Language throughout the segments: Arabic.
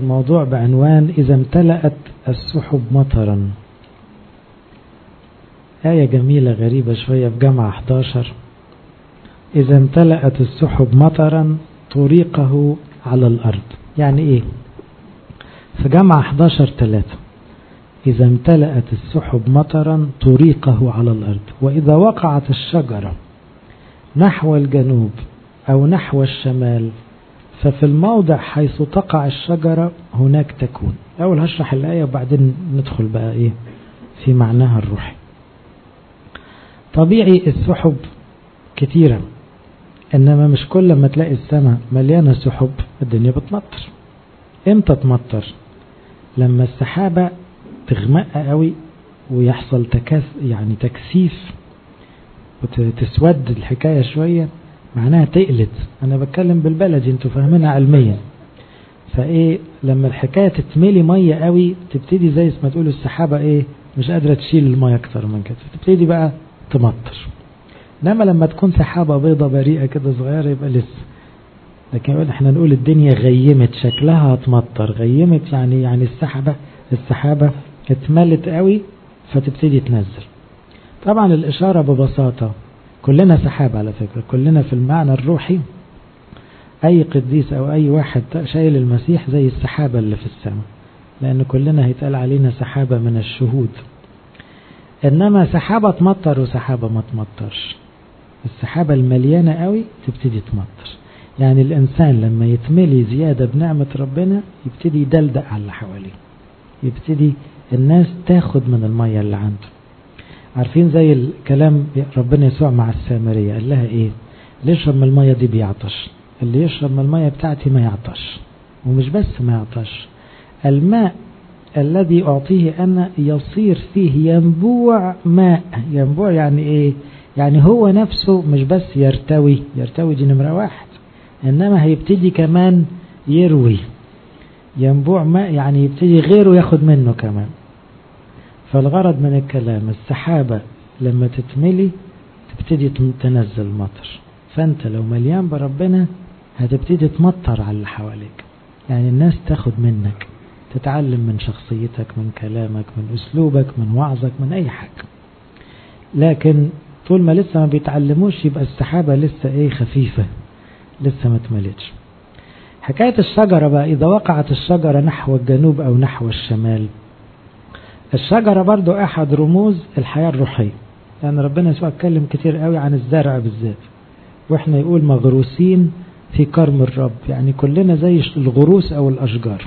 الموضوع بعنوان إذا امتلأت السحب مطرا. آية جميلة غريبة شوية في جامعة 11. إذا امتلأت السحب مطرا طريقه على الأرض. يعني إيه؟ في جامعة 11:3 إذا امتلأت السحب مطرا طريقه على الأرض، وإذا وقعت الشجرة نحو الجنوب أو نحو الشمال ففي الموضع حيث تقع الشجرة هناك تكون. أول هشرح الآية وبعدين ندخل بقى إيه في معناها الروحي. طبيعي السحب كتيرة، إنما مش كل ما تلاقي السماء مليانة سحب الدنيا بتمطر. إمتى تمطر؟ لما السحابة تغمق قوي ويحصل تكثيف وتسود الحكاية شوية، معناها تقلت. أنا بتكلم بالبلدي، انتوا فاهمينها علميا. فإيه لما الحكاية تتملي مية قوي تبتدي زي ما تقولوا السحابة إيه مش قادرة تشيل المية أكتر من كده، تبتدي بقى تمطر. إنما لما تكون سحابة بيضة بريئة كده صغيرة يبقى لسه. لكن احنا نقول الدنيا غيمت، شكلها هتمطر. غيمت يعني السحابة اتملت قوي فتبتدي تنزل. طبعا الإشارة ببساطة كلنا سحاب على فكرة، كلنا في المعنى الروحي. أي قديس أو أي واحد شايل المسيح زي السحابة اللي في السماء، لأن كلنا هيتقال علينا سحابة من الشهود. إنما سحابة تمطر وسحابة ما تمطرش. السحابة المليانة قوي تبتدي تمطر. يعني الإنسان لما يتملي زيادة بنعمة ربنا يبتدي يدلدق على اللي حواليه، يبتدي الناس تاخد من المية اللي عنده. عارفين زي الكلام ربنا يسوع مع السامرية قال لها ايه؟ اللي يشرب من المية دي بيعطش، اللي يشرب من المية بتاعتي ما يعطش. ومش بس ما يعطش، الماء الذي أعطيه أنا يصير فيه ينبوع ماء. ينبوع يعني ايه؟ يعني هو نفسه مش بس يرتوي دي نمرة 1، إنما هيبتدي كمان يروي. ينبوع ماء يعني يبتدي غيره ياخد منه كمان. فالغرض من الكلام السحابة لما تتملي تبتدي تنزل مطر. فانت لو مليان بربنا هتبتدي تمطر على اللي حواليك. يعني الناس تاخد منك، تتعلم من شخصيتك، من كلامك، من اسلوبك، من وعظك، من اي حاجة. لكن طول ما لسه ما بيتعلموش يبقى السحابة لسه ايه خفيفة، لسه ما تملتش. حكاية الشجرة بقى، إذا وقعت الشجرة نحو الجنوب أو نحو الشمال. الشجرة برضو أحد رموز الحياة الروحية، لأن ربنا يسوع اتكلم كتير قوي عن الزرع بالذات، وإحنا يقول مغروسين في كرم الرب، يعني كلنا زي الغروس أو الأشجار.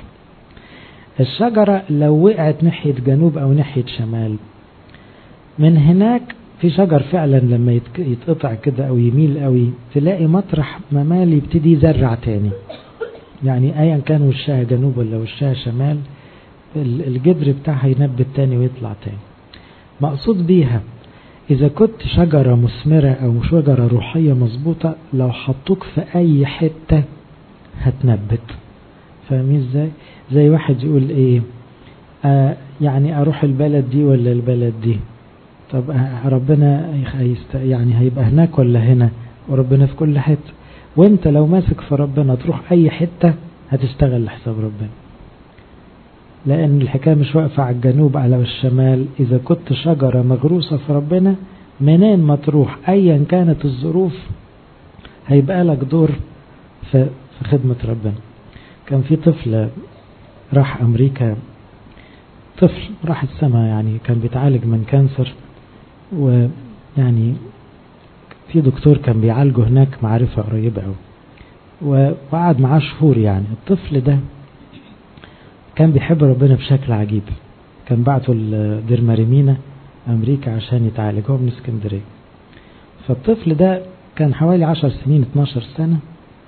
الشجرة لو وقعت ناحية جنوب أو ناحية شمال، من هناك في شجر فعلا لما يتقطع كده أو يميل قوي تلاقي مطرح ممال يبتدي يزرع تاني. يعني أيا كان وشها جنوب ولا وشها شمال الجذر بتاعها ينبت تاني ويطلع تاني. مقصود بيها إذا كنت شجرة مثمرة أو شجرة روحية مظبوطة، لو حطوك في أي حتة هتنبت. فاهمين ازاي؟ زي واحد يقول ايه يعني أروح البلد دي ولا البلد دي؟ طب ربنا يعني هيبقى هناك ولا هنا؟ وربنا في كل حتة. وانت لو ماسك في ربنا تروح أي حتة هتشتغل لحساب ربنا، لأن الحكاية مش واقفة على الجنوب على الشمال. إذا كنت شجرة مغروسة في ربنا منين ما تروح أيا كانت الظروف هيبقى لك دور في خدمة ربنا. كان في طفل راح أمريكا، طفل راح السماء، يعني كان بيتعالج من كانسر، ويعني في دكتور كان بيعالجه هناك معرفة قريبة أوي، وقعد معاه شهور. يعني الطفل ده كان بيحب ربنا بشكل عجيب. كان بعته لدير ماريمينا أمريكا عشان يتعالج، هو من اسكندرية. فالطفل ده كان حوالي 10 سنين 12 سنة،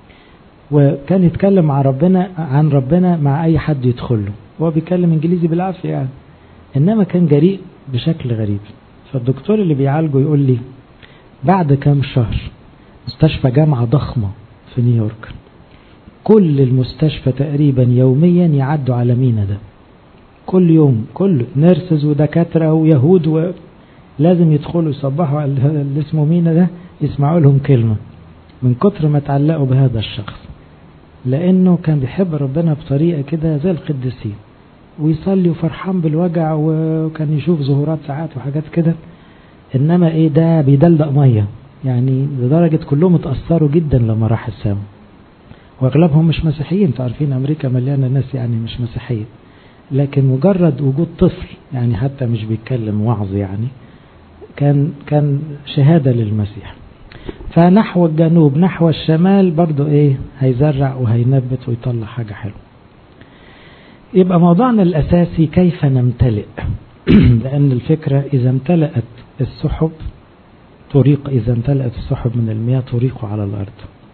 وكان يتكلم عن ربنا مع أي حد يدخله. هو بيتكلم إنجليزي بالعافية يعني، إنما كان جريء بشكل غريب. فالدكتور اللي بيعالجه يقول لي بعد كام شهر مستشفى جامعة ضخمة في نيويورك، كل المستشفى تقريبا يوميا يعدوا على مينا ده، كل يوم، كل نيرسز ودكاترة ويهود ولازم يدخلوا يصبحوا اللي اسمه مينا ده، يسمعوا لهم كلمة من كتر ما تعلقوا بهذا الشخص. لأنه كان بيحب ربنا بطريقة كده زي القديسين، ويصلي وفرحان بالوجع، وكان يشوف ظهورات ساعات وحاجات كده. إنما إيه ده بيدلدق مية يعني، لدرجة كلهم اتأثروا جدا لما راح السماء، وأغلبهم مش مسيحيين. تعرفين أمريكا مليانة ناس يعني مش مسيحيين، لكن مجرد وجود طفل يعني حتى مش بيتكلم وعظ يعني كان شهادة للمسيح. فنحو الجنوب نحو الشمال برضو ايه هيزرع وهينبت ويطلع حاجة حلوة. يبقى موضوعنا الأساسي كيف نمتلئ لأن الفكرة إذا امتلأت السحب إذا امتلأت السحب من المياه تريق على الأرض.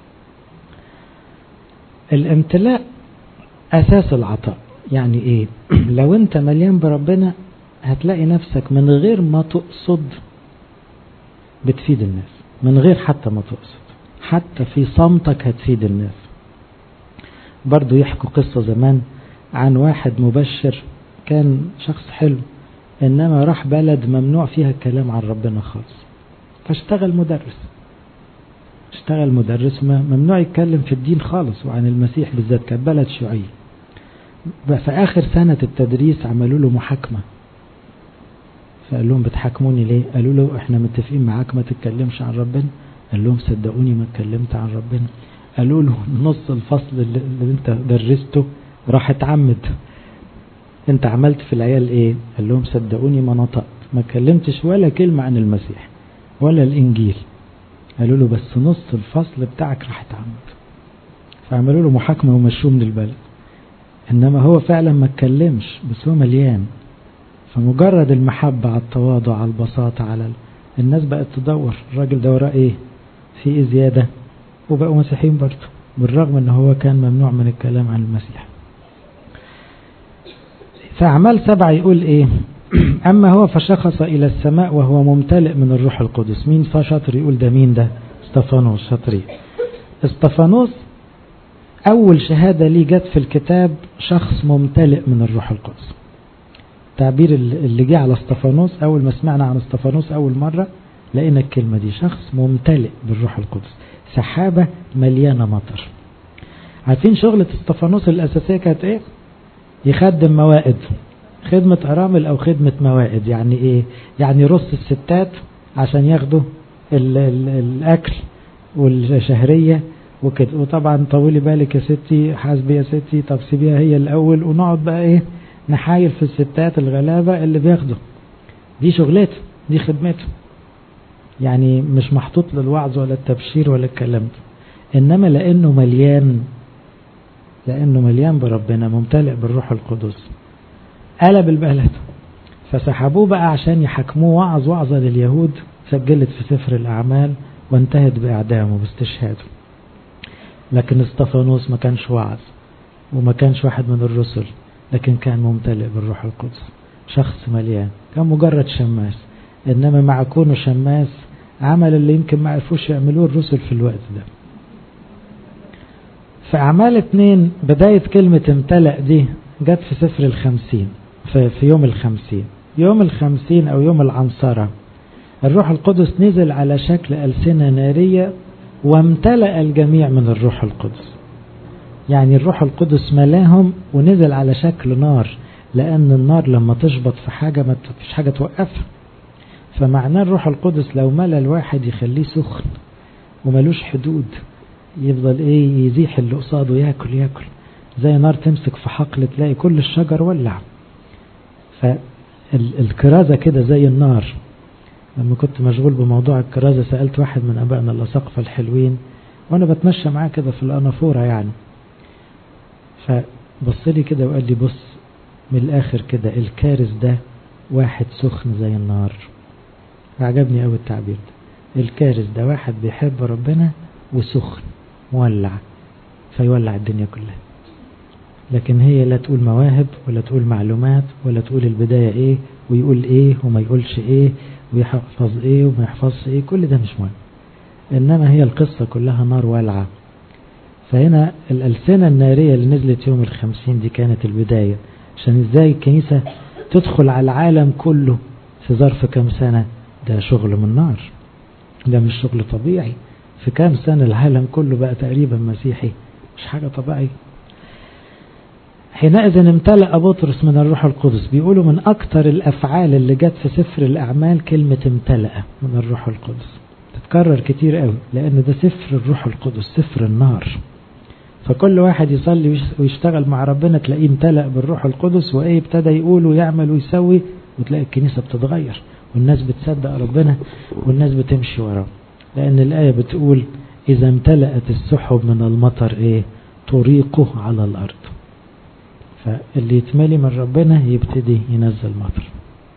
الامتلاء أساس العطاء. يعني ايه؟ لو انت مليان بربنا هتلاقي نفسك من غير ما تقصد بتفيد الناس، من غير حتى ما تقصد، حتى في صمتك هتفيد الناس. برضو يحكوا قصة زمان عن واحد مبشر كان شخص حلو، انما راح بلد ممنوع فيها الكلام عن ربنا خالص، فاشتغل مدرس ممنوع يتكلم في الدين خالص وعن المسيح بالذات، كان بلد شيوعي. في آخر سنة التدريس عملوا له محاكمة، فقال لهم بتحاكموني ليه؟ قالوا له احنا متفقين معاك ما تتكلمش عن ربنا. قال لهم صدقوني ما اتكلمت عن ربنا. قالوا له نص الفصل اللي انت درسته راح اتعمد، انت عملت في العيال ايه؟ قال لهم صدقوني ما نطقت، ما اتكلمتش ولا كلمة عن المسيح ولا الانجيل. قالوا له بس نص الفصل بتاعك راح اتعمد. فعملوا له محاكمة ومشوه من البلد. انما هو فعلا ما اتكلمش، بس هو مليان. فمجرد المحبة على التواضع على البساطة على الناس بقت تدور الراجل ده وراه ايه، في ايه زيادة، وبقوا مسيحيين برضه بالرغم ان هو كان ممنوع من الكلام عن المسيح. فأعمال 7 يقول ايه؟ اما هو فشخص الى السماء وهو ممتلئ من الروح القدس. مين شاطر يقول ده؟ مين ده؟ استفانوس. شاطرين. استفانوس اول شهادة ليه جت في الكتاب شخص ممتلئ من الروح القدس. تعبير اللي جه على استفانوس اول ما سمعنا عن استفانوس اول مرة لقينا الكلمة دي، شخص ممتلئ بالروح القدس، سحابة مليانة مطر. عارفين شغلة استفانوس الاساسية كانت ايه؟ يخدم موائد، خدمة أرامل أو خدمة موائد. يعني إيه؟ يعني رص الستات عشان ياخدوا الأكل والشهرية وكده. وطبعا طولي بالك يا ستي، حاسبي يا ستي، طب سيبيها هي الأول، ونقعد بقى إيه نحايل في الستات الغلابة اللي بياخدوا. دي شغلته، دي خدمته. يعني مش محطوط للوعظ ولا التبشير ولا الكلام ده، إنما لأنه مليان بربنا، ممتلئ بالروح القدس، قلب البلد. فسحبوه بقى عشان يحكموه وعظة لليهود، سجلت في سفر الأعمال وانتهت بإعدامه باستشهاده. لكن استفانوس ما كانش وعظ وما كانش واحد من الرسل، لكن كان ممتلئ بالروح القدس، شخص مليان، كان مجرد شماس. إنما مع كونه شماس عمل اللي يمكن ما عرفوش يعملوه الرسل في الوقت ده. في أعمال 2 بداية كلمة امتلأ دي جت في سفر 50، في يوم 50، يوم 50 أو يوم العنصرة. الروح القدس نزل على شكل ألسنة نارية وامتلأ الجميع من الروح القدس. يعني الروح القدس ملاهم ونزل على شكل نار، لأن النار لما تشبط في حاجة ما فيش حاجة توقفها. فمعناه الروح القدس لو ملأ الواحد يخليه سخن وملوش حدود، يفضل ايه يزيح اللي قصاده، ياكل زي نار تمسك في حقل تلاقي كل الشجر ولع. فالكرازة كده زي النار. لما كنت مشغول بموضوع الكرازة سألت واحد من أبائنا الأساقفة الحلوين وأنا بتمشى معاه كده في الأنافورة يعني، فبص لي كده وقال لي بص من الآخر كده الكارز ده واحد سخن زي النار. عجبني قوي التعبير ده. الكارز ده واحد بيحب ربنا وسخن مولع، فيولع الدنيا كلها. لكن هي لا تقول مواهب ولا تقول معلومات ولا تقول البداية ايه ويقول ايه وما يقولش ايه ويحفظ ايه وما يحفظش ايه، كل ده مش مهم. انما هي القصة كلها نار والعة. فهنا الألسنة النارية اللي نزلت يوم 50 دي كانت البداية، عشان ازاي الكنيسة تدخل على العالم كله في ظرف كام سنة. ده شغل من نار، ده مش شغل طبيعي. في كام سنة العالم كله بقى تقريبا مسيحي، مش حاجة طبيعية. حينئذ امتلأ بطرس من الروح القدس. بيقولوا من أكتر الأفعال اللي جت في سفر الأعمال كلمة امتلأ من الروح القدس، تتكرر كتير قوي، لأن ده سفر الروح القدس، سفر النار. فكل واحد يصلي ويشتغل مع ربنا تلاقيه امتلأ بالروح القدس، وإيه ابتدى يقول ويعمل ويسوي، وتلاقي الكنيسة بتتغير والناس بتصدق ربنا والناس بتمشي وراه. لأن الآية بتقول إذا امتلأت السحب من المطر إيه؟ طريقه على الأرض. فاللي يتملي من ربنا يبتدي ينزل مطر.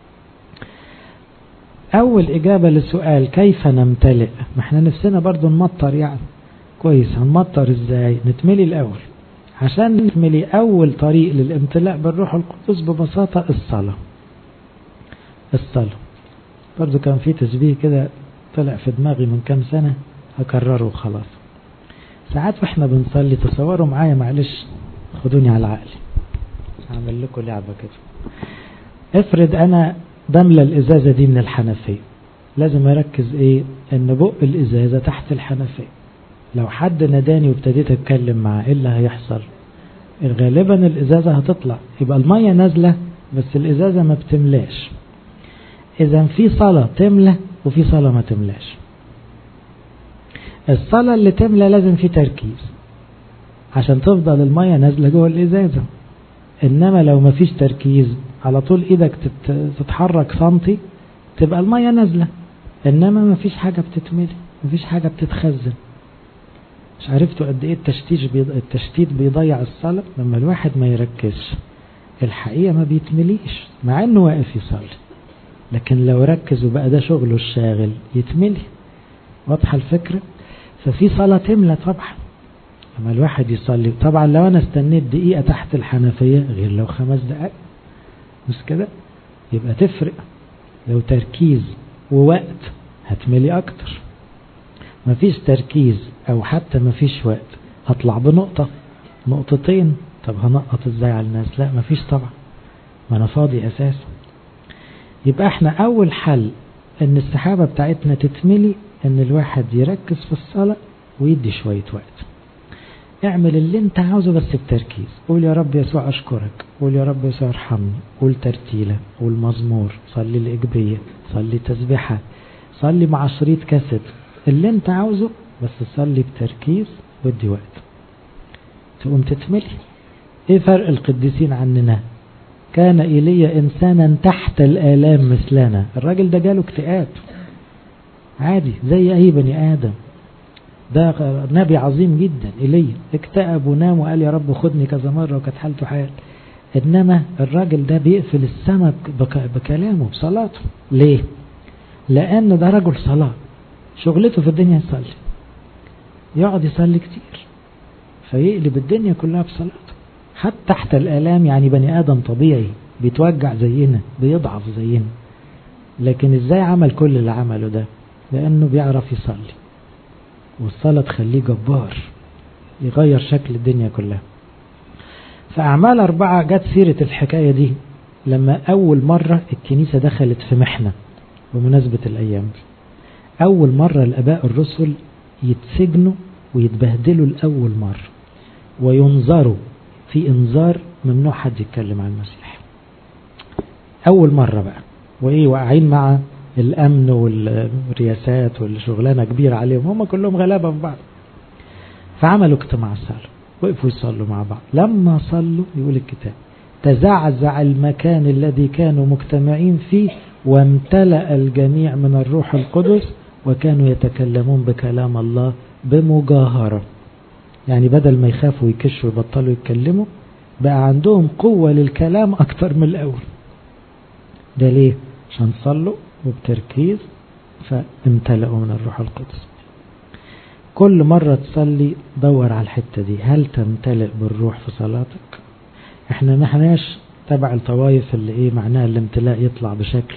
أول إجابة للسؤال كيف نمتلئ؟ ما احنا نفسنا برضو نمطر يعني. كويس، هنمطر ازاي؟ نتملي الأول. عشان نتملي أول طريق للامتلاء بالروح القدس ببساطة الصلاة. الصلاة برضو كان في تشبيه كده طلع في دماغي من كام سنة هكرره خلاص. ساعات واحنا بنصلي، تصوروا معايا معلش، خدوني على عقلي، هعمل لكم لعبة كده. افرض انا بملى الازازة دي من الحنفية، لازم اركز ايه؟ ان بق الازازة تحت الحنفية. لو حد ناداني وابتديت اتكلم معاه ايه اللي هيحصل؟ غالبا الازازة هتطلع، يبقى المية نازلة بس الازازة ما بتملاش. اذا في صلاة تملى وفي صلاة ما تملاش. الصلاة اللي تملى لازم في تركيز عشان تفضل المية نازلة جوه الازازة. انما لو ما فيش تركيز على طول ايدك تتحرك سنتي تبقى المية نازلة، انما ما فيش حاجة بتتملي، ما فيش حاجة بتتخزن. مش عرفتوا قد ايه التشتيت بيضيع الصلاة؟ لما الواحد ما يركزش الحقيقة ما بيتمليش مع انه واقف يصلي، لكن لو ركز وبقى ده شغله الشاغل يتملي. واضحة الفكرة؟ ففي صلاة تملى طبعا لما الواحد يصلي. طبعا لو انا استنيت دقيقة تحت الحنفية غير لو 5 دقائق، مش كده؟ يبقى تفرق. لو تركيز ووقت هتملي اكتر. مفيش تركيز او حتى مفيش وقت هطلع بنقطة نقطتين. طب هنقط ازاي على الناس؟ لا مفيش طبعا، ما انا فاضي اساسا. يبقى احنا اول حل ان السحابة بتاعتنا تتملي ان الواحد يركز في الصلاة ويدي شوية وقت. اعمل اللي انت عاوزه بس بتركيز. قول يا رب يسوع اشكرك، قول يا رب يسوع ارحمني، قول ترتيلة، قول مزمور، صلي الإجبية، صلي تسبيحة، صلي مع شريط كاسيت، اللي انت عاوزه بس صلي بتركيز ودي وقت تقوم تتملي. ايه فرق القديسين عننا؟ كان إيليا إنسانا تحت الآلام مثلنا. الراجل ده جاله اكتئاب عادي زي أي بني آدم. ده نبي عظيم جدا إيليا، اكتئب ونام وقال يا رب خدني كذا مرة وكانت حالته حال. إنما الراجل ده بيقفل السماء بكلامه بصلاته. ليه؟ لأن ده رجل صلاة، شغلته في الدنيا يصلي، يقعد يصلي كتير فيقلب الدنيا كلها بصلاته. حتى تحت الآلام يعني بني آدم طبيعي بيتوجع زينا بيضعف زينا، لكن ازاي عمل كل اللي عمله ده؟ لأنه بيعرف يصلي، والصلاة تخليه جبار يغير شكل الدنيا كلها. فأعمال 4 جت سيرة الحكاية دي لما أول مرة الكنيسة دخلت في محنة بمناسبة الأيام دي. أول مرة الآباء الرسل يتسجنوا ويتبهدلوا لأول مرة وينظروا في انذار ممنوع حد يتكلم عن المسيح. أول مرة بقى، وإيه واقعين مع الأمن والرياسات والشغلانة كبيرة عليهم، هم كلهم غلابة في بعض. فعملوا اجتماع صلاة وقفوا يصلوا مع بعض. لما صلوا يقول الكتاب تزعزع المكان الذي كانوا مجتمعين فيه وامتلأ الجميع من الروح القدس وكانوا يتكلمون بكلام الله بمجاهرة. يعني بدل ما يخافوا يكشوا ويبطلوا يتكلموا بقى عندهم قوة للكلام أكتر من الأول. ده ليه؟ عشان صلوا وبتركيز فامتلأوا من الروح القدس. كل مرة تصلي دور على الحتة دي، هل تمتلئ بالروح في صلاتك؟ احنا نحناش تبع الطوائف اللي ايه معناها الامتلاء يطلع بشكل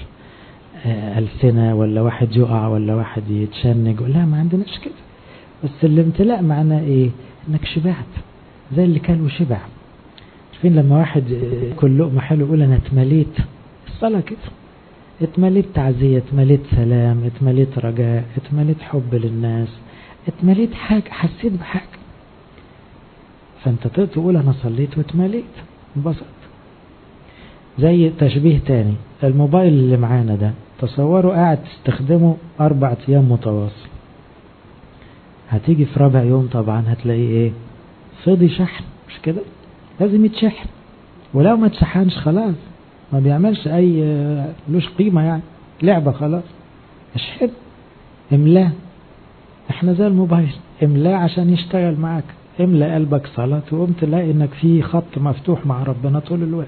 ألسنة ولا واحد يقع ولا واحد يتشنج، لا ما عندناش كده. بس الامتلاء معناه ايه؟ انك شبعت زي اللي كان وشبع. عارفين لما واحد كل لقمة حلو يقول انا اتمليت؟ الصلاة كده، اتمليت تعزية، اتمليت سلام، اتمليت رجاء، اتمليت حب للناس، اتمليت حاجة، حسيت بحاجة. فانت تقول انا صليت واتمليت انبسط. زي تشبيه تاني، الموبايل اللي معانا ده تصوروا قاعد تستخدمه 4 أيام متواصل، هتيجي في رابع يوم طبعا هتلاقيه ايه؟ فضي شحن، مش كده؟ لازم يتشحن، ولو ما تشحنش خلاص ما بيعملش اي لوش قيمة، يعني لعبة خلاص. اشحن، املاه. احنا زي الموبايل، املاه عشان يشتغل معاك، املأ قلبك صلاة وقوم تلاقي انك في خط مفتوح مع ربنا طول الوقت.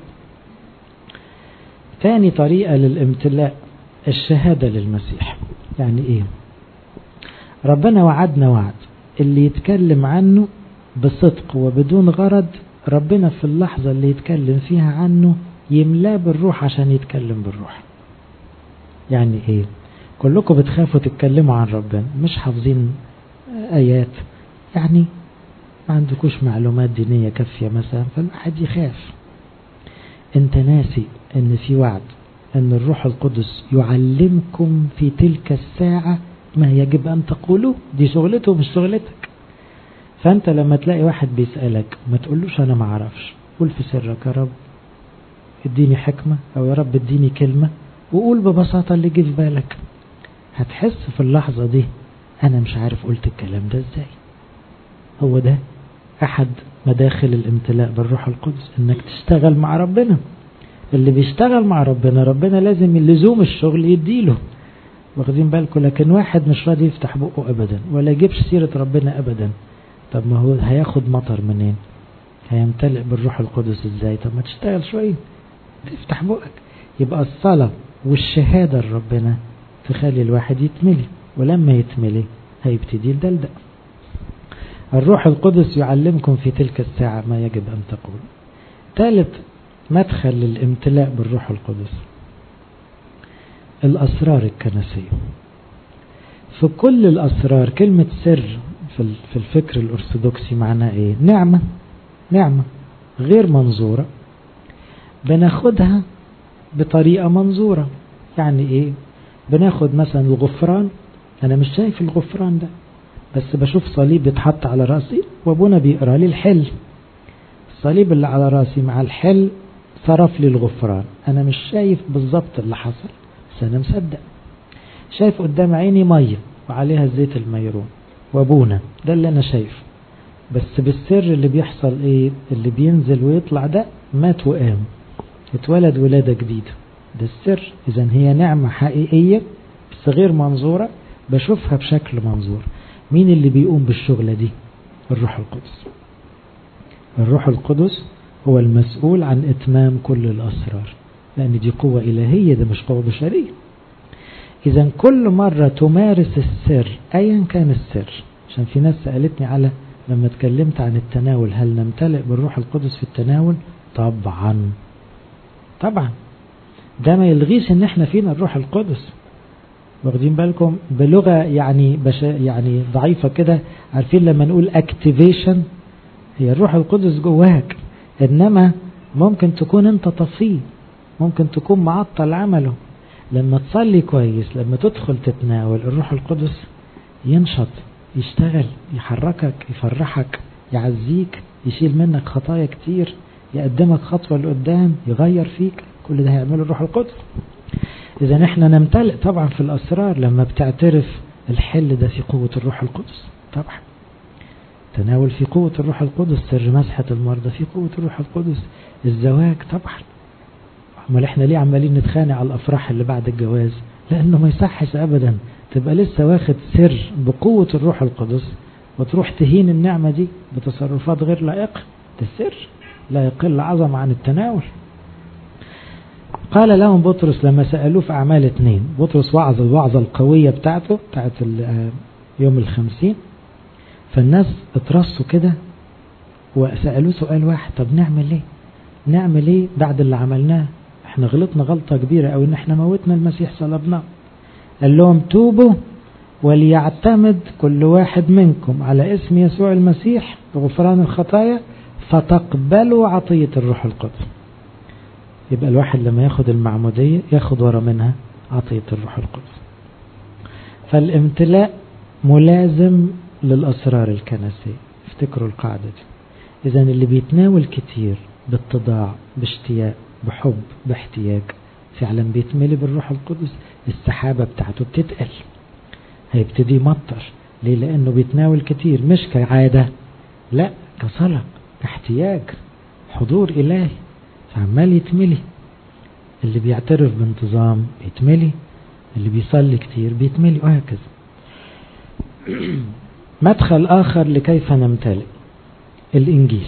تاني طريقة للامتلاء الشهادة للمسيح. يعني ايه؟ ربنا وعدنا وعد اللي يتكلم عنه بصدق وبدون غرض، ربنا في اللحظة اللي يتكلم فيها عنه يملاه بالروح عشان يتكلم بالروح. يعني ايه؟ كلكم بتخافوا تتكلموا عن ربنا، مش حافظين آيات، يعني ما عندكوش معلومات دينية كافية مثلا، فالواحد يخاف. انت ناسي ان في وعد ان الروح القدس يعلمكم في تلك الساعة ما يجب ان تقولوا. دي شغلته مش شغلتك. فانت لما تلاقي واحد بيسألك ما تقولوش انا ما اعرفش، قول في سرك يا رب اديني حكمة، او يا رب اديني كلمة، وقول ببساطة اللي جه في بالك. هتحس في اللحظة دي انا مش عارف قلت الكلام ده ازاي. هو ده احد مداخل الامتلاء بالروح القدس، انك تشتغل مع ربنا. اللي بيشتغل مع ربنا، ربنا لازم اللزوم الشغل يديله، واخدين بالكم؟ لكن واحد مش راضي يفتح بقه ابدا ولا يجيبش سيرة ربنا ابدا، طب ما هو هياخد مطر منين؟ هيمتلئ بالروح القدس ازاي؟ طب ما تشتغل شوية، تفتح بقك. يبقى الصلاة والشهادة لربنا تخلي الواحد يتملي، ولما يتملي هيبتدي يدلدق. الروح القدس يعلمكم في تلك الساعة ما يجب أن تقول. ثالث مدخل للامتلاء بالروح القدس الأسرار الكنسية. في كل الأسرار كلمة سر في الفكر الأرثوذكسي معناه إيه؟ نعمة غير منظورة بناخدها بطريقة منظورة. يعني إيه؟ بناخد مثلا الغفران، أنا مش شايف الغفران ده بس بشوف صليب يتحط على راسي وابونا بيقرأ لي الحل، الصليب اللي على راسي مع الحل صرف لي الغفران. أنا مش شايف بالظبط اللي حصل بس أنا مصدق. شايف قدام عيني مية وعليها الزيت الميرون وابونا، ده اللي أنا شايف. بس بالسر اللي بيحصل إيه؟ اللي بينزل ويطلع ده مات وقام، اتولد ولادة جديدة، ده السر. إذن هي نعمة حقيقية بس غير منظورة، بشوفها بشكل منظور. مين اللي بيقوم بالشغلة دي؟ الروح القدس. الروح القدس هو المسؤول عن إتمام كل الأسرار، لأن دي قوة إلهية، ده مش قوة بشرية. إذن كل مرة تمارس السر أيا كان السر، عشان في ناس سألتني على لما اتكلمت عن التناول هل نمتلئ بالروح القدس في التناول؟ طبعا ده ما يلغيش ان احنا فينا الروح القدس، واخدين بالكم؟ بلغة يعني ضعيفة كده، عارفين لما نقول activation هي الروح القدس جواك، انما ممكن تكون انت طفيه، ممكن تكون معطل عمله. لما تصلي كويس، لما تدخل تتناول، الروح القدس ينشط، يشتغل، يحركك، يفرحك، يعزيك، يشيل منك خطايا كتير، يقدمك خطوة لقدام، يغير فيك. كل ده هيعمله الروح القدس. إذا احنا نمتلئ طبعا في الأسرار لما بتعترف الحل ده في قوة الروح القدس. طبعا تناول في قوة الروح القدس، سر مسحة المرضى في قوة الروح القدس، الزواج طبعا. امال احنا ليه عمالين نتخانق على الأفراح اللي بعد الجواز؟ لأنه ما يصحش أبدا تبقى لسه واخد سر بقوة الروح القدس وتروح تهين النعمة دي بتصرفات غير لائقة. ده السر لا يقل عظم عن التناول. قال لهم بطرس لما سألوه في أعمال 2، بطرس وعظ الوعظة القوية بتاعت يوم 50، فالناس اترصوا كده وسألوه سؤال واحد، طب نعمل ايه بعد اللي عملناه؟ احنا غلطنا غلطة كبيرة او ان احنا موتنا المسيح صلبناه. قال لهم توبوا وليعتمد كل واحد منكم على اسم يسوع المسيح غفران الخطايا فتقبلوا عطية الروح القدس. يبقى الواحد لما ياخد المعمودية ياخد ورا منها عطية الروح القدس. فالامتلاء ملازم للأسرار الكنسية. افتكروا القاعدة دي، إذن اللي بيتناول كتير باتضاع باشتياق بحب باحتياج فعلا بيتملي بالروح القدس. السحابة بتاعته بتتقل، هيبتدي يمطر. ليه؟ لأنه بيتناول كتير، مش كعادة، لا كصلاة كاحتياج حضور إلهي، فعمال يتملي. اللي بيعترف بانتظام بيتملي، اللي بيصلي كتير بيتملي، وهكذا. مدخل آخر لكيف نمتلئ الإنجيل.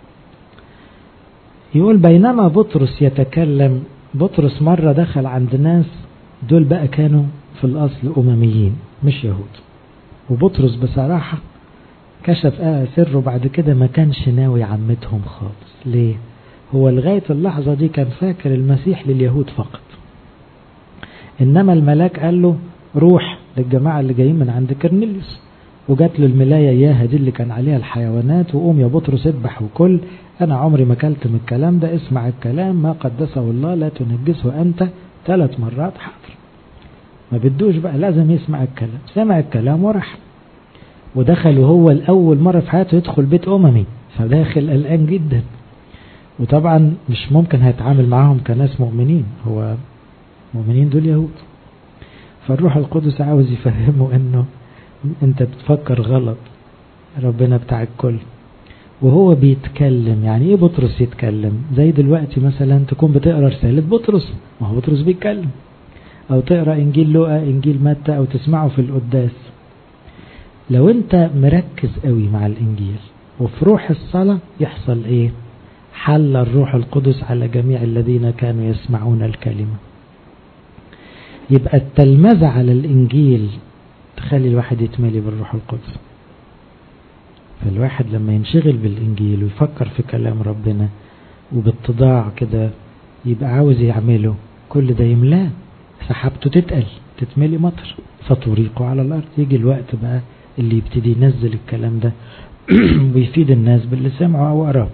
يقول بينما بطرس يتكلم، بطرس مرة دخل عند ناس، دول بقى كانوا في الأصل أمميين مش يهود، وبطرس بصراحة كشف سره بعد كده، ما كانش ناوي يعمتهم خالص. ليه؟ هو لغاية اللحظة دي كان فاكر المسيح لليهود فقط، إنما الملاك قال له روح للجماعة اللي جايين من عند كرنيليوس، وجات له الملاية إياها دي اللي كان عليها الحيوانات، وقوم يا بطرس اذبح وكل، أنا عمري ما كلت من الكلام ده، اسمع الكلام ما قدسه الله لا تنجسه أنت. 3 مرات حاضر، ما بدوش بقى، لازم يسمع الكلام. سمع الكلام ورح، ودخل وهو الأول مرة في حياته يدخل بيت أممي، فداخل قلقان جدا، وطبعا مش ممكن هيتعامل معاهم كناس مؤمنين، هو مؤمنين دول يهود. فالروح القدس عاوز يفهمه انه انت بتفكر غلط، ربنا بتاع الكل. وهو بيتكلم، يعني ايه بطرس يتكلم؟ زي دلوقتي مثلا تكون بتقرأ رسالة بطرس، ما هو بطرس بيتكلم، او تقرأ انجيل لوقا انجيل متى، او تسمعه في القداس. لو انت مركز قوي مع الانجيل وفي روح الصلاة يحصل ايه؟ حل الروح القدس على جميع الذين كانوا يسمعون الكلمة. يبقى التلمذة على الانجيل تخلي الواحد يتملي بالروح القدس. فالواحد لما ينشغل بالانجيل ويفكر في كلام ربنا وباتضاع كده يبقى عاوز يعمله، كل ده يملاه، سحابته تتقل تتملي مطر فتوريقه على الارض. يجي الوقت بقى اللي يبتدي ينزل الكلام ده ويفيد الناس باللي سمعوا او قرأوا.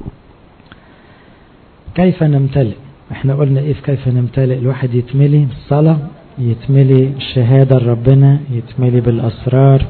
كيف نمتلئ؟ احنا قلنا ايه في كيف نمتلئ؟ الواحد يتملي بالصلاة، يتملي الشهادة لربنا، يتملي بالأسرار.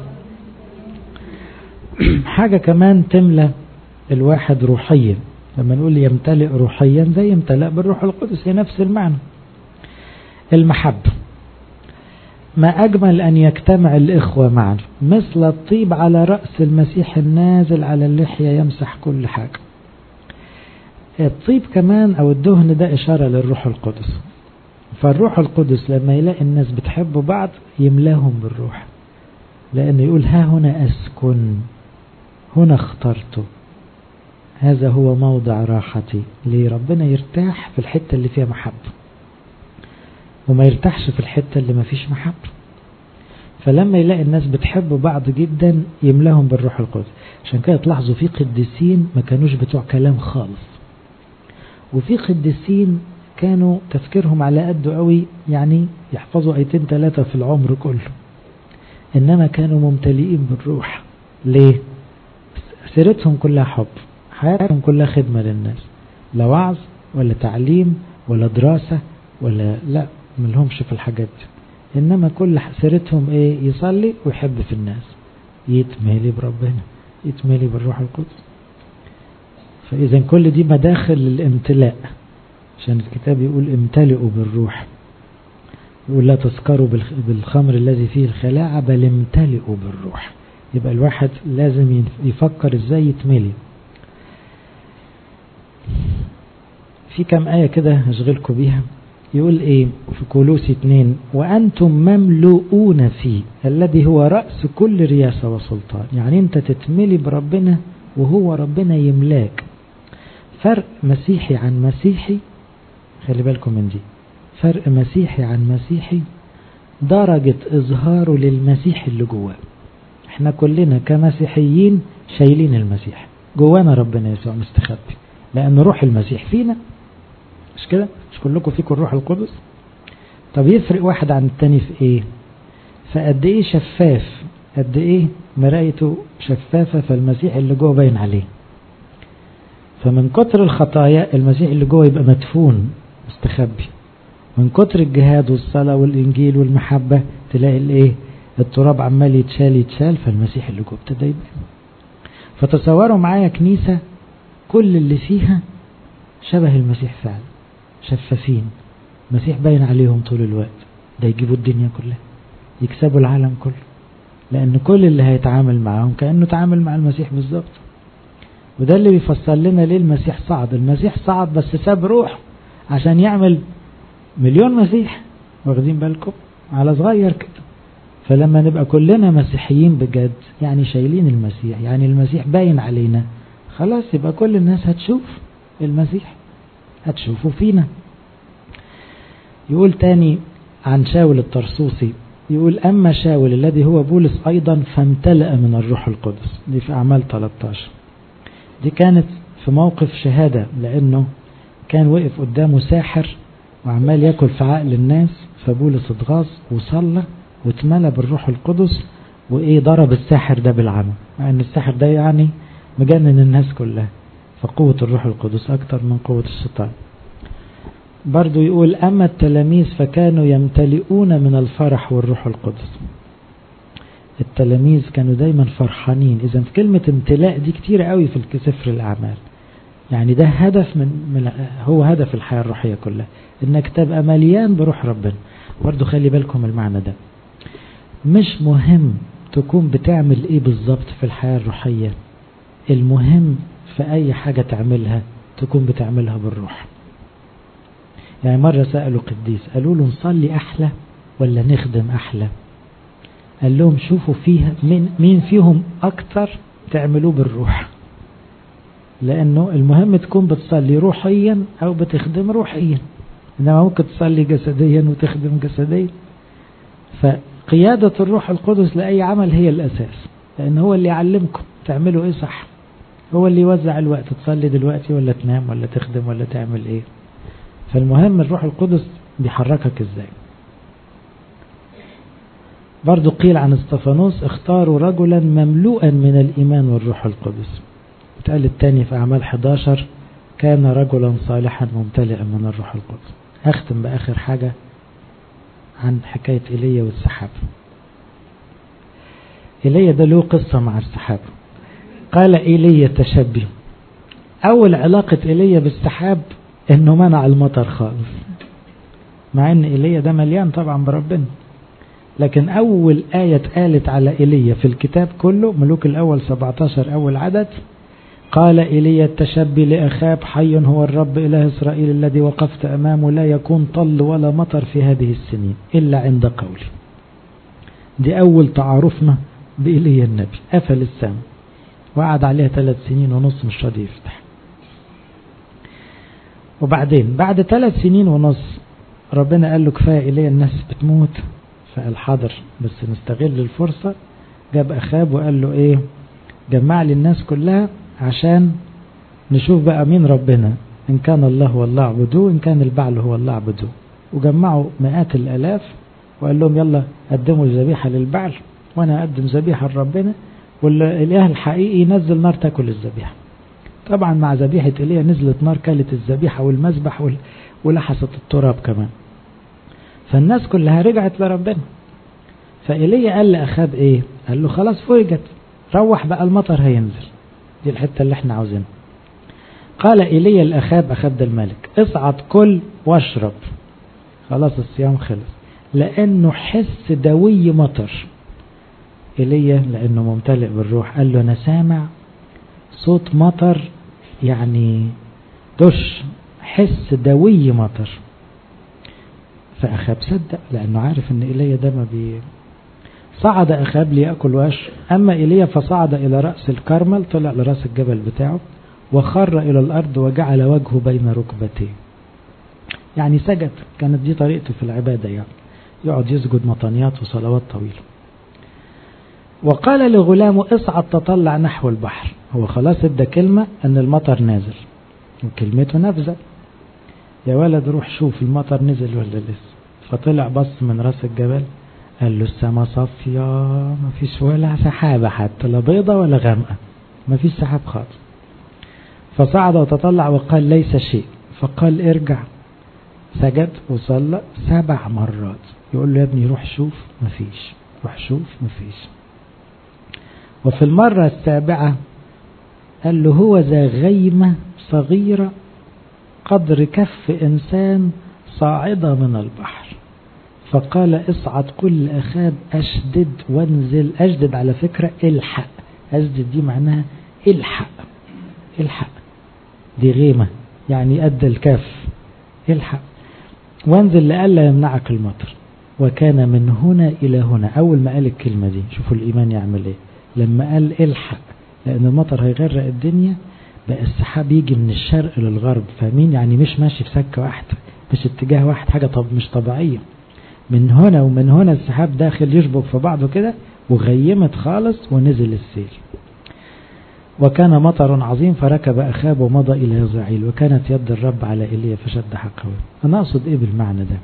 حاجة كمان تملى الواحد روحيا، لما نقول يمتلئ روحيا زي يمتلئ بالروح القدس، هي نفس المعنى. المحبة، ما أجمل أن يجتمع الإخوة معا مثل الطيب على رأس المسيح النازل على اللحية يمسح كل حاجة. الطيب كمان أو الدهن ده إشارة للروح القدس، فالروح القدس لما يلاقي الناس بتحب بعض يملاهم بالروح، لأنه يقول ها هنا أسكن، هنا اخترته، هذا هو موضع راحتي. ليه؟ ربنا يرتاح في الحتة اللي فيها محبة، وما يرتاحش في الحتة اللي ما فيش محبة. فلما يلاقي الناس بتحب بعض جدا يملاهم بالروح القدس. عشان كده تلاحظوا في قديسين ما كانوش بتوع كلام خالص، وفي قديسين كانوا تفكيرهم على قده قوي، يعني يحفظوا 2-3 في العمر كله، إنما كانوا ممتلئين بالروح. ليه؟ سيرتهم كلها حب، حياتهم كلها خدمة للناس، لا وعظ ولا تعليم ولا دراسة ولا لا، ملهمش في الحاجات دي، إنما كل سيرتهم إيه؟ يصلي ويحب في الناس، يتملي بربنا، يتملي بالروح القدس. فإذا كل دي مداخل للامتلاء، عشان الكتاب يقول امتلئوا بالروح، يقول لا تسكروا بالخمر الذي فيه الخلاعة بل امتلئوا بالروح. يبقى الواحد لازم يفكر ازاي يتملي. في كم آية كده هشغلكم بيها. يقول ايه في كولوسي 2 وأنتم مملؤون فيه الذي هو رأس كل رياسة وسلطان. يعني انت تتملي بربنا وهو ربنا يملاك. فرق مسيحي عن مسيحي، خلي بالكم من دي، فرق مسيحي عن مسيحي درجة إظهاره للمسيح اللي جواه. احنا كلنا كمسيحيين شايلين المسيح جوانا، ربنا يسوع مستخبي، لأن روح المسيح فينا، مش كده؟ مش كلكم فيكم الروح القدس؟ طب يفرق واحد عن التاني في ايه؟ فقد ايه شفاف، قد ايه مرايته شفافة، فالمسيح اللي جوه باين عليه. فمن كتر الخطايا المسيح اللي جوه يبقى مدفون مستخبي، من كتر الجهاد والصلاة والإنجيل والمحبة تلاقي الايه؟ التراب عمال يتشال، فالمسيح اللي جوه ابتدى يبان. فتصوروا معايا كنيسة كل اللي فيها شبه المسيح فعلا، شفافين، المسيح باين عليهم طول الوقت. ده يجيبوا الدنيا كلها، يكسبوا العالم كله، لأن كل اللي هيتعامل معهم كأنه تعامل مع المسيح بالظبط. وده اللي بيفسر لنا ليه المسيح صعد. المسيح صعد بس ساب روح عشان يعمل مليون مسيح، واخدين بالكم؟ على صغير كده. فلما نبقى كلنا مسيحيين بجد، يعني شايلين المسيح، يعني المسيح باين علينا، خلاص يبقى كل الناس هتشوف المسيح، هتشوفه فينا. يقول تاني عن شاول الطرسوسي، يقول أما شاول الذي هو بولس أيضا فامتلأ من الروح القدس. دي في أعمال 13. دي كانت في موقف شهادة، لأنه كان وقف قدامه ساحر وعمال يأكل في عقل الناس، فبولس اتغاظ وصلى واتملى بالروح القدس، وإيه ضرب الساحر ده بالعمى، مع أن الساحر ده يعني مجنن الناس كلها. فقوة الروح القدس أكتر من قوة الشيطان. برضو يقول أما التلاميذ فكانوا يمتلئون من الفرح والروح القدس. التلاميذ كانوا دايما فرحانين. إذا في كلمة امتلاء دي كتير قوي في سفر الأعمال، يعني ده هدف هو هدف الحياة الروحية كلها، إنك تبقى مليان بروح ربنا. برضو خلي بالكم المعنى ده، مش مهم تكون بتعمل إيه بالظبط في الحياة الروحية، المهم في أي حاجة تعملها تكون بتعملها بالروح. يعني مرة سألوا قديس، قالوا له نصلي أحلى ولا نخدم أحلى؟ قال لهم شوفوا فيها مين فيهم أكتر تعملوه بالروح، لأنه المهم تكون بتصلي روحيا أو بتخدم روحيا، إنما ممكن تصلي جسديا وتخدم جسديا. فقيادة الروح القدس لأي عمل هي الأساس، لأن هو اللي يعلمكم تعملوا إيه صح، هو اللي يوزع الوقت، تصلي دلوقتي ولا تنام ولا تخدم ولا تعمل إيه. فالمهم الروح القدس بيحركك إزاي. برضو قيل عن استفانوس اختاروا رجلا مملوءا من الإيمان والروح القدس. قال الثاني في أعمال 11 كان رجلا صالحا ممتلئا من الروح القدس. أختم بآخر حاجة عن حكاية إيليا والسحاب. إيليا ده له قصة مع السحاب. قال إيليا تشبه، أول علاقة إيليا بالسحاب إنه منع المطر خالص، مع إن إيليا ده مليان طبعا بربنا، لكن أول آية اتقالت على إيليا في الكتاب كله ملوك الأول 17 أول عدد، قال إيليا التشبي لأخاب حي هو الرب إله إسرائيل الذي وقفت أمامه لا يكون طل ولا مطر في هذه السنين إلا عند قولي. دي أول تعارفنا بإيليا النبي. قفل السماء وقعد عليها 3 سنين ونص مش راضي يفتح. وبعدين بعد 3 سنين ونص ربنا قال له كفاية إيليا الناس بتموت، فقال حاضر بس نستغل الفرصة. جاب أخاب وقال له إيه، جمع لي الناس كلها عشان نشوف بقى مين ربنا، إن كان الله هو الله اعبدوه، إن كان البعل هو الله اعبدوه. وجمعوا مئات الآلاف وقال لهم يلا قدموا الذبيحة للبعل وأنا أقدم ذبيحة لربنا، والإله الحقيقي نزل نار تاكل الذبيحة. طبعا مع ذبيحة إيليا نزلت نار كلت الذبيحة والمذبح ولحست التراب كمان. فالناس كلها رجعت لربنا. فإيليا قال لأخاب إيه، قال له خلاص فرجت، روح بقى المطر هينزل، دي الحتة اللي احنا عاوزينها. قال إيليا الأخاب، أخاب ده الملك، اصعد كل واشرب، خلاص الصيام خلص، لأنه حس دوي مطر. إيليا لأنه ممتلئ بالروح قال له أنا سامع صوت مطر، يعني دش حس دوي مطر. فأخاب صدق لأنه عارف أن إيليا ده ما صعد أخاب ليأكل ويشرب. أما إيليا فصعد إلى رأس الكرمل، طلع لرأس الجبل بتاعه وخر إلى الأرض وجعل وجهه بين ركبتيه، يعني سجد. كانت دي طريقته في العبادة، يعني يقعد يسجد مطانيات وصلوات طويلة. وقال لغلامه اصعد تطلع نحو البحر. هو خلاص ادى كلمة أن المطر نازل وكلمته نفذت. يا ولد روح شوف المطر نزل ولا لسه. فطلع بص من رأس الجبل قال له السما صافية، ما فيش ولا سحابة حتى، لا بيضة ولا غامقة، ما فيش سحاب خالص. فصعد وتطلع وقال ليس شيء. فقال ارجع، سجد وصلى 7 مرات. يقول له يا ابني روح شوف، ما فيش، روح شوف، ما فيش. وفي المرة 7 قال له هو ذا غيمة صغيرة قدر كف إنسان صاعدة من البحر. فقال اصعد كل أخاب أشدد وانزل. أشدد على فكرة الحق، أشدد دي معناها الحق، الحق دي غيمة يعني قد الكف، الحق وانزل لئلا يمنعك المطر. وكان من هنا إلى هنا. أول ما قال الكلمة دي شوفوا الإيمان يعمل إيه. لما قال الحق لأن المطر هيغرق الدنيا، بقى السحاب يجي من الشرق للغرب. فاهمين يعني؟ مش ماشي في سكة واحدة، مش اتجاه واحد، حاجة مش طبيعية. من هنا ومن هنا السحاب داخل يشبك في بعضه كده، وغيمت خالص ونزل السيل. وكان مطر عظيم فركب أخاب ومضى إلى يزرعيل وكانت يد الرب على إيليا فشد حقه. أنا أقصد إيه بالمعنى ده؟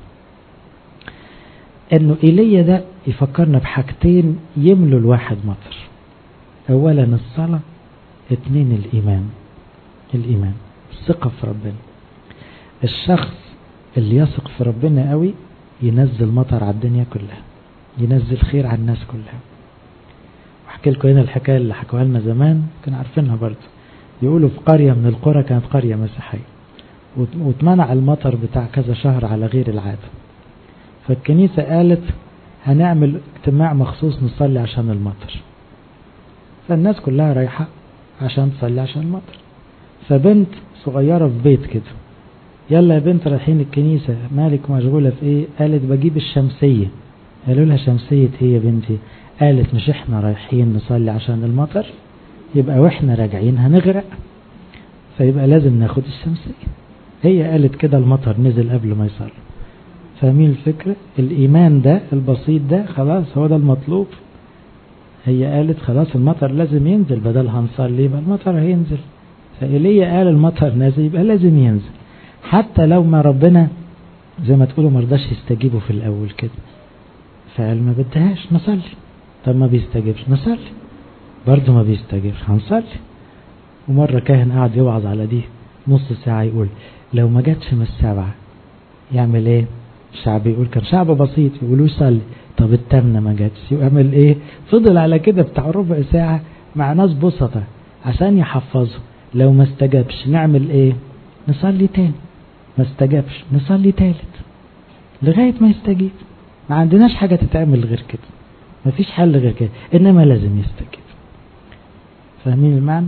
إنه إيليا ده يفكرنا بحاجتين يملوا الواحد مطر. أولا الصلاة، اتنين الإيمان. الإيمان الثقة في ربنا. الشخص اللي يثق في ربنا قوي ينزل مطر على الدنيا كلها، ينزل خير على الناس كلها. واحكي لكم هنا الحكاية اللي حكوها لنا زمان كنا عارفينها برضه. يقولوا في قرية من القرى كانت قرية مسيحية واتمنع المطر بتاع كذا شهر على غير العادة، فالكنيسة قالت هنعمل اجتماع مخصوص نصلي عشان المطر. فالناس كلها رايحة عشان تصلي عشان المطر. فبنت صغيرة في بيت كده، يلا يا بنت رايحين الكنيسة، مالك مشغولة في ايه؟ قالت بجيب الشمسية. قالوا لها شمسية ايه يا بنتي؟ قالت مش احنا رايحين نصلي عشان المطر، يبقى واحنا راجعين هنغرق، فيبقى لازم ناخد الشمسية. هي قالت كده، المطر نزل قبل ما يصلي. فاهمين الفكرة؟ الإيمان ده البسيط ده خلاص هو ده المطلوب. هي قالت خلاص المطر لازم ينزل، بدل هنصلي يبقى المطر هينزل. فإيليا قال المطر نازل يبقى لازم ينزل، حتى لو ما ربنا زي ما تقولوا مرضاش يستجيبوا في الأول كده، فقال ما بدهاش نصلي. طب ما بيستجيبش نصلي، برضه ما بيستجيبش هنصلي. ومرة كاهن قاعد يوعظ على دي نص ساعة، يقول لو ما جاتش من 7 يعمل ايه؟ الشعب يقول كان شعب بسيط يقولوا صلي. طب التامنة ما جاتش يعمل ايه؟ فضل على كده بتاع ربع ساعة مع ناس بسطة عشان يحفظوا. لو ما استجابش نعمل ايه؟ نصلي تاني. ما استجابش نصلي تالت لغاية ما يستجيب. ما عندناش حاجة تتعمل غير كده، ما فيش حل غير كده، انما لازم يستجيب. فاهمين المعنى؟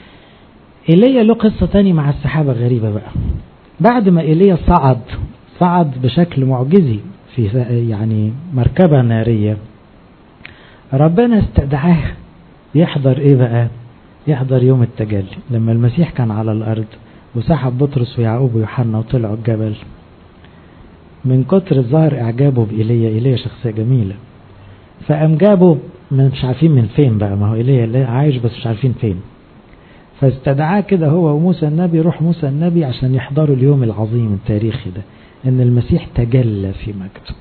إيليا له قصة تاني مع السحابة غريبة بقى. بعد ما إيليا صعد بشكل معجزي في يعني مركبة نارية، ربنا استدعاه يحضر ايه بقى؟ يحضر يوم التجلي لما المسيح كان على الأرض وسحب بطرس ويعقوب ويوحنا وطلعوا الجبل. من كتر الظاهر إعجابه بإيليا شخصية جميلة، فقام جابه مش عارفين من فين بقى، ما هو إيليا عايش بس مش عارفين فين. فاستدعاه كده هو وموسى النبي، روح موسى النبي عشان يحضروا اليوم العظيم التاريخي ده، ان المسيح تجلى في مجده.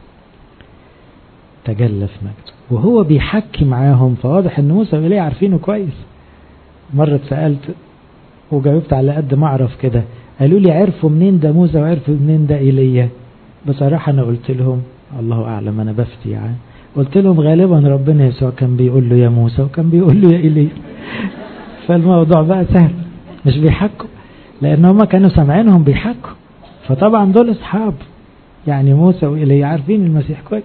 تجلى في مجده وهو بيحكي معاهم، فواضح ان موسى وإيليا عارفينه كويس. مرة سألت وجاوبت على قد ما اعرف كده، قالوا لي عرفوا منين ده موسى وعرفوا منين ده إيليا. بصراحة انا قلت لهم الله اعلم، انا بفتي يعني. قلت لهم غالبا ربنا يسوع كان بيقول له يا موسى وكان بيقول له يا إيليا. فالموضوع بقى سهل، مش بيحكوا لان هم كانوا سامعينهم بيحكوا، فطبعا دول اصحاب يعني موسى وإيليا عارفين المسيح كويس.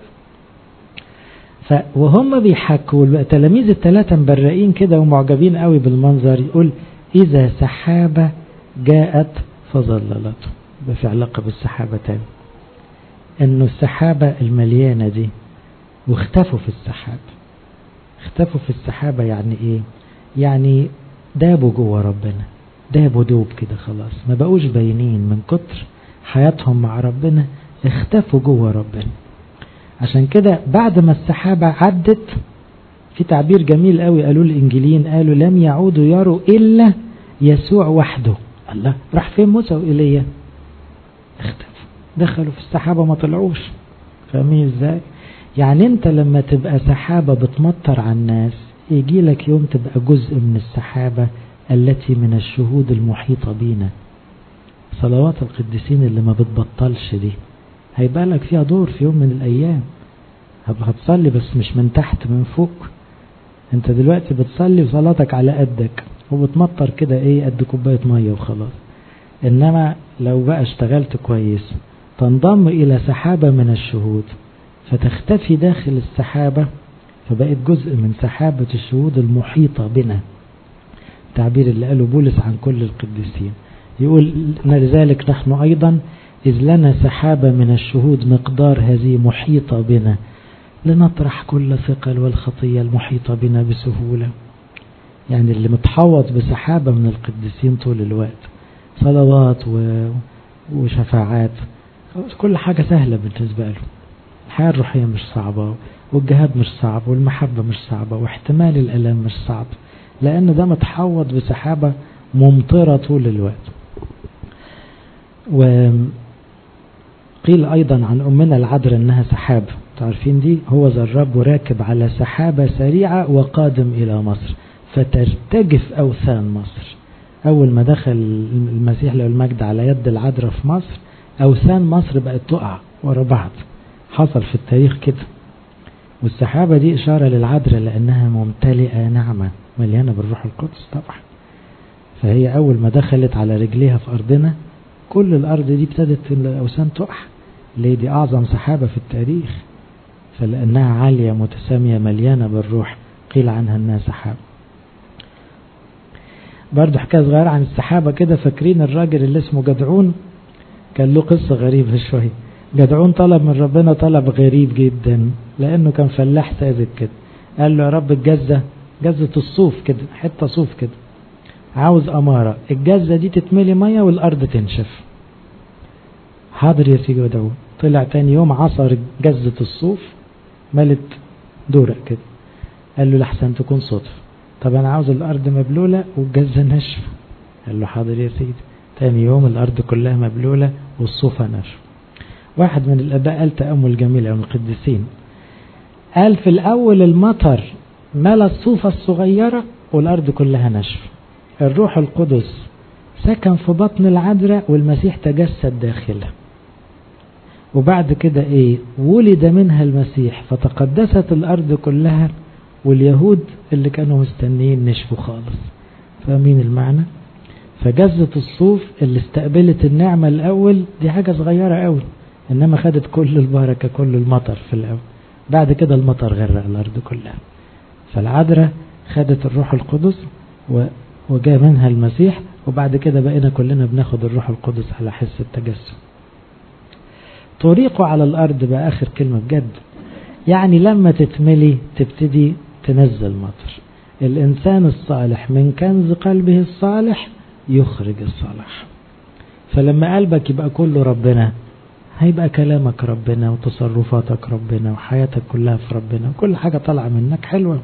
وهم بيحكوا التلاميذ الثلاثة مبرقين كده ومعجبين قوي بالمنظر. يقول إذا سحابة جاءت فظللته. في علاقة بالسحابة تاني، انه السحابة المليانة دي واختفوا في السحاب. اختفوا في السحابة يعني ايه؟ يعني دابوا جوه ربنا، دابوا دوب كده خلاص، ما بقوش باينين من كتر حياتهم مع ربنا، اختفوا جوه ربنا. عشان كده بعد ما السحابة عدت، في تعبير جميل قوي قالوا الإنجيليين، قالوا لم يعودوا يروا إلا يسوع وحده. الله، راح فين موسى وإيليا؟ اختفوا، دخلوا في السحابة ما طلعوش. فاهمين ازاي؟ يعني انت لما تبقى سحابة بتمطر على الناس، يجي لك يوم تبقى جزء من السحابة التي من الشهود المحيطة بينا. صلوات القديسين اللي ما بتبطلش دي هيبقى لك فيها دور في يوم من الأيام. هتصلي بس مش من تحت، من فوق. انت دلوقتي بتصلي وصلاتك على قدك، وبتمطر كده ايه قد كوباية مية وخلاص. انما لو بقى اشتغلت كويس تنضم الى سحابة من الشهود فتختفي داخل السحابة، فبقت جزء من سحابة الشهود المحيطة بنا، التعبير اللي قاله بولس عن كل القديسين. يقول لذلك نحن أيضا إذ لنا سحابة من الشهود مقدار هذه محيطة بنا لنطرح كل ثقل والخطية المحيطة بنا بسهولة. يعني اللي متحوط بسحابة من القديسين طول الوقت، صلوات وشفاعات، كل حاجة سهلة بالنسبة له. الحياة الروحية مش صعبة، والجهاد مش صعب، والمحبة مش صعبة، واحتمال الألم مش صعب، لأن ده متحوط بسحابة ممطرة طول الوقت. وقيل أيضا عن أمنا العذراء أنها سحاب، تعرفين دي؟ هو ذا الرب راكب على سحابة سريعة وقادم إلى مصر فترتجف أوثان مصر. أول ما دخل المسيح له المجد على يد العذراء في مصر، أوثان مصر بقت تقع ورا بعض، حصل في التاريخ كده. والسحابة دي إشارة للعذراء لأنها ممتلئة نعمة، مليانة بالروح القدس طبعا. فهي أول ما دخلت على رجليها في أرضنا كل الأرض دي ابتدت الأوثان تقع. ليه؟ دي أعظم سحابة في التاريخ، فلأنها عالية متسامية مليانة بالروح قيل عنها أنها سحاب. برضو حكاية صغيرة عن السحابة كده. فاكرين الراجل اللي اسمه جدعون؟ كان له قصة غريبة شوية. جدعون طلب من ربنا طلب غريب جدا، لأنه كان فلاح ساذج كده. قال له يا رب الجزة، جزة الصوف كده، حتة صوف كده، عاوز أمارة الجزة دي تتملي مية والأرض تنشف. حاضر يا سيدي جدعون. طلع تاني يوم عصر جزة الصوف ملت دورق كده. قال له لحسن تكون صدفة، طب أنا عاوز الأرض مبلولة والجزة نشف. قال له حاضر يا سيدي. تاني يوم الأرض كلها مبلولة والصوفة نشف. واحد من الآباء قال تأمل جميل عن القديسين، قال في الأول المطر ملا الصوفة الصغيرة والأرض كلها نشف. الروح القدس سكن في بطن العذراء والمسيح تجسد داخلها، وبعد كده ايه؟ ولد منها المسيح فتقدست الأرض كلها، واليهود اللي كانوا مستنيين نشفوا خالص. فاهمين المعنى؟ فجزة الصوف اللي استقبلت النعمة الأول دي حاجة صغيرة قوي، إنما خدت كل البركة كل المطر في الأول. بعد كده المطر غرق الأرض كلها. فالعذراء خدت الروح القدس وجاء منها المسيح، وبعد كده بقينا كلنا بناخد الروح القدس على حس التجسد. طريقه على الأرض بقى آخر كلمة بجد، يعني لما تتملي تبتدي تنزل مطر. الإنسان الصالح من كنز قلبه الصالح يخرج الصلاح. فلما قلبك يبقى كله ربنا، هيبقى كلامك ربنا وتصرفاتك ربنا وحياتك كلها في ربنا، وكل حاجة طالعة منك حلوة.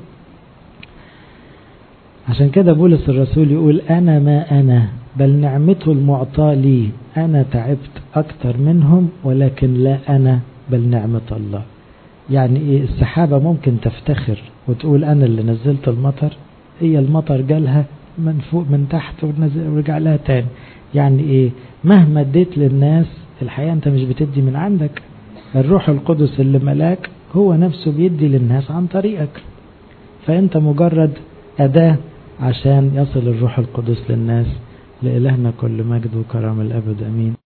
عشان كده بولس الرسول يقول أنا ما أنا بل نعمته المعطاة لي، أنا تعبت أكتر منهم ولكن لا أنا بل نعمة الله. يعني إيه؟ السحابة ممكن تفتخر وتقول أنا اللي نزلت المطر، هي المطر جالها من فوق من تحت ورجع لها تاني. يعني إيه؟ مهما اديت للناس الحقيقة أنت مش بتدي من عندك، الروح القدس اللي ملاك هو نفسه بيدي للناس عن طريقك، فأنت مجرد أداة عشان يصل الروح القدس للناس. لإلهنا كل مجد وكرم الأبد أمين.